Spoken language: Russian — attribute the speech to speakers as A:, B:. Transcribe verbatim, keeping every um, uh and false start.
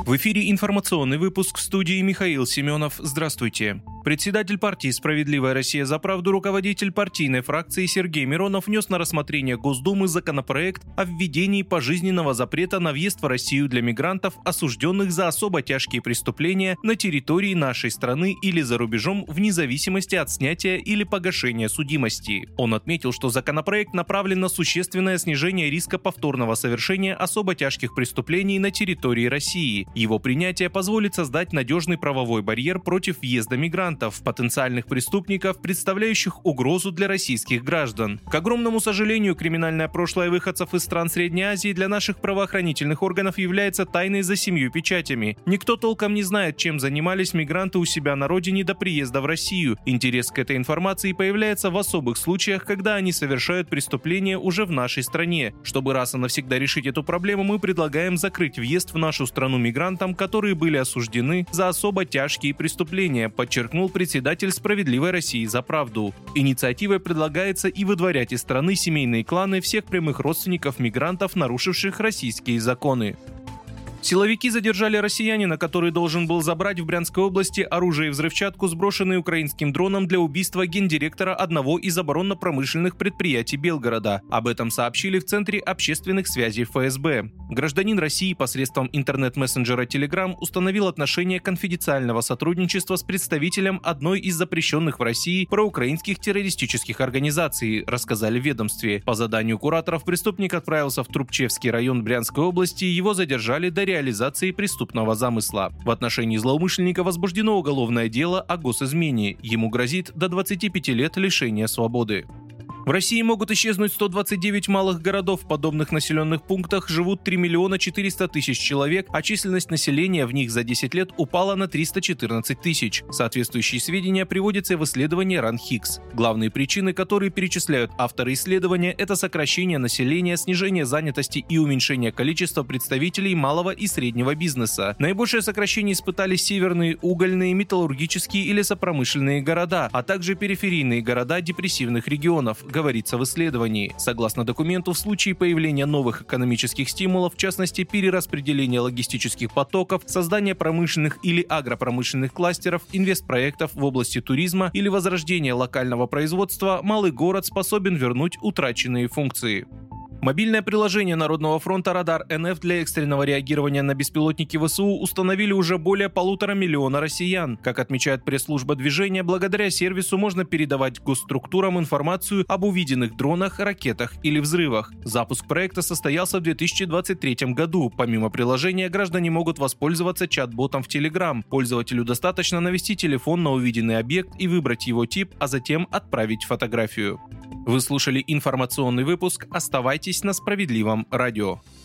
A: В эфире информационный выпуск, в студии Михаил Семенов. Здравствуйте. Председатель партии «Справедливая Россия за правду», руководитель партийной фракции Сергей Миронов внес на рассмотрение Госдумы законопроект о введении пожизненного запрета на въезд в Россию для мигрантов, осужденных за особо тяжкие преступления на территории нашей страны или за рубежом, вне зависимости от снятия или погашения судимости. Он отметил, что законопроект направлен на существенное снижение риска повторного совершения особо тяжких преступлений на территории России. Его принятие позволит создать надежный правовой барьер против въезда мигрантов, потенциальных преступников, представляющих угрозу для российских граждан. К огромному сожалению, криминальное прошлое выходцев из стран Средней Азии для наших правоохранительных органов является тайной за семью печатями. Никто толком не знает, чем занимались мигранты у себя на родине до приезда в Россию. Интерес к этой информации появляется в особых случаях, когда они совершают преступления уже в нашей стране. Чтобы раз и навсегда решить эту проблему, мы предлагаем закрыть въезд в нашу страну мигрантам, которые были осуждены за особо тяжкие преступления, подчеркнул председатель «Справедливой России за правду». Инициативой предлагается и выдворять из страны семейные кланы всех прямых родственников мигрантов, нарушивших российские законы. Силовики задержали россиянина, который должен был забрать в Брянской области оружие и взрывчатку, сброшенные украинским дроном для убийства гендиректора одного из оборонно-промышленных предприятий Белгорода. Об этом сообщили в Центре общественных связей эф эс бэ. Гражданин России посредством интернет-мессенджера Telegram установил отношение конфиденциального сотрудничества с представителем одной из запрещенных в России проукраинских террористических организаций, рассказали в ведомстве. По заданию кураторов преступник отправился в Трубчевский район Брянской области, его задержали до реализации преступного замысла. В отношении злоумышленника возбуждено уголовное дело о госизмене. Ему грозит до двадцати пяти лет лишения свободы. В России могут исчезнуть сто двадцать девять малых городов. В подобных населенных пунктах живут три миллиона четыреста тысяч человек, а численность населения в них за десять лет упала на триста четырнадцать тысяч. Соответствующие сведения приводятся в исследовании РАНХИКС. Главные причины, которые перечисляют авторы исследования, это сокращение населения, снижение занятости и уменьшение количества представителей малого и среднего бизнеса. Наибольшее сокращение испытали северные угольные, металлургические и лесопромышленные города, а также периферийные города депрессивных регионов, говорится в исследовании. Согласно документу, в случае появления новых экономических стимулов, в частности перераспределения логистических потоков, создания промышленных или агропромышленных кластеров, инвестпроектов в области туризма или возрождения локального производства, малый город способен вернуть утраченные функции. Мобильное приложение Народного фронта «Радар эн эф» для экстренного реагирования на беспилотники вэ эс у установили уже более полутора миллиона россиян. Как отмечает пресс-служба движения, благодаря сервису можно передавать госструктурам информацию об увиденных дронах, ракетах или взрывах. Запуск проекта состоялся в две тысячи двадцать третьем году. Помимо приложения, граждане могут воспользоваться чат-ботом в Telegram. Пользователю достаточно навести телефон на увиденный объект и выбрать его тип, а затем отправить фотографию. Вы слушали информационный выпуск. Оставайтесь на Справедливом радио.